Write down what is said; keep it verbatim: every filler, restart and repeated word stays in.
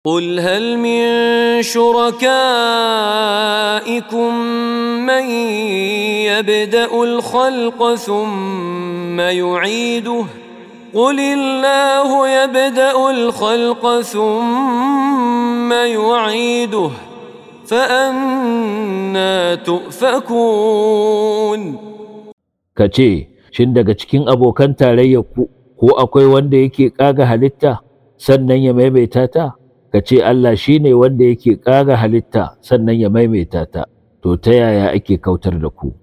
قل هل من شركائكم من يبدأ الخلق ثم يعيده قل الله يبدأ الخلق ثم يعيده فأنى تؤفكون. Kace, shin daga cikin abokan tarayyarku ko akwai wanda yake ƙaga halitta sannan ya maimaita ta? Kace Allah shine wanda yake ƙaga halitta sannan ya maimaita ta, to ta yaya ake kautar da ku?